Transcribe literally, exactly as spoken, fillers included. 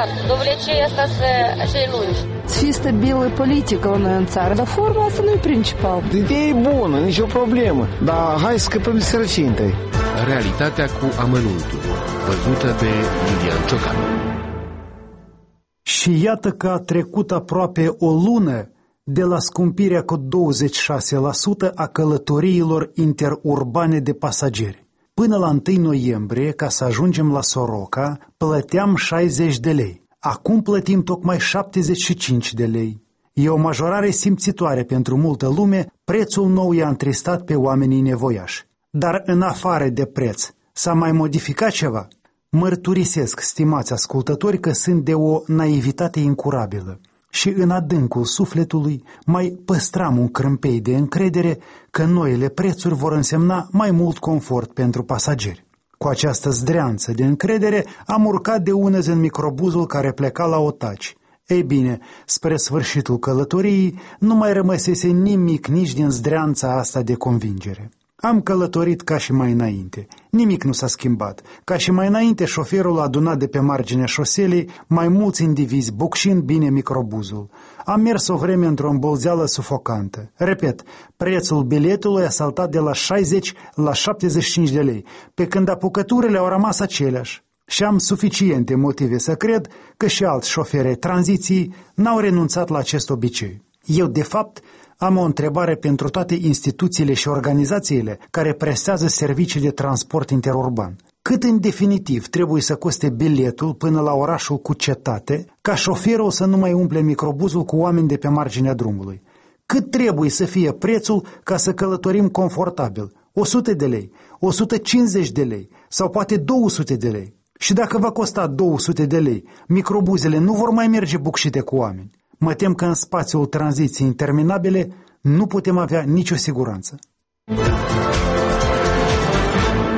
important. Dovlecei asta să-i lungi. Să fie stabilă politică la noi în țară, dar forma asta nu e principal. Ideea e bună, nicio problemă, dar hai să scăpăm de sărăcie întâi. Realitatea cu amănuntul, văzută de Iulian Ciocan. Și iată că a trecut aproape o lună de la scumpirea cu douăzeci și șase la sută a călătoriilor interurbane de pasageri. Până la întâi noiembrie, ca să ajungem la Soroca, plăteam șaizeci de lei. Acum plătim tocmai șaptezeci și cinci de lei. E o majorare simțitoare pentru multă lume, prețul nou i-a întristat pe oamenii nevoiași. Dar în afară de preț, s-a mai modificat ceva? Mărturisesc, stimați ascultători, că sunt de o naivitate incurabilă și în adâncul sufletului mai păstram un crâmpei de încredere că noile prețuri vor însemna mai mult confort pentru pasageri. Cu această zdreanță de încredere am urcat de unăzi în microbuzul care pleca la Otaci. Ei bine, spre sfârșitul călătoriei nu mai rămăsese nimic nici din zdreanța asta de convingere. Am călătorit ca și mai înainte. Nimic nu s-a schimbat. Ca și mai înainte, șoferul a adunat de pe marginea șoselei mai mulți indivizi, bucșind bine microbuzul. Am mers o vreme într-o îmbolzeală sufocantă. Repet, prețul biletului a saltat de la șaizeci la șaptezeci și cinci de lei, pe când apucăturile au rămas aceleași. Și am suficiente motive să cred că și alți șoferi ai tranziției n-au renunțat la acest obicei. Eu, de fapt, am o întrebare pentru toate instituțiile și organizațiile care prestează servicii de transport interurban. Cât în definitiv trebuie să coste biletul până la orașul cu cetate, ca șoferul să nu mai umple microbuzul cu oameni de pe marginea drumului? Cât trebuie să fie prețul ca să călătorim confortabil? o sută de lei, o sută cincizeci de lei sau poate două sute de lei? Și dacă va costa două sute de lei, microbuzele nu vor mai merge bucșite cu oameni. Mă tem că în spațiul tranziției interminabile nu putem avea nicio siguranță.